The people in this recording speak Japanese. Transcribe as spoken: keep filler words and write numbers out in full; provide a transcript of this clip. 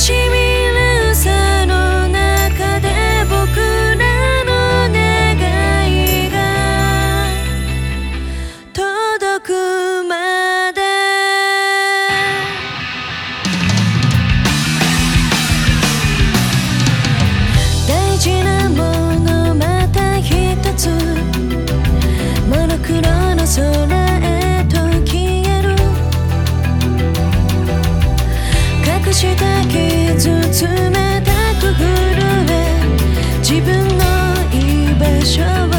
しみるさの中で僕らの願いが届くまで大事なものまた一つモノクロの空へと消える隠した傷冷たく震え自分の居場所を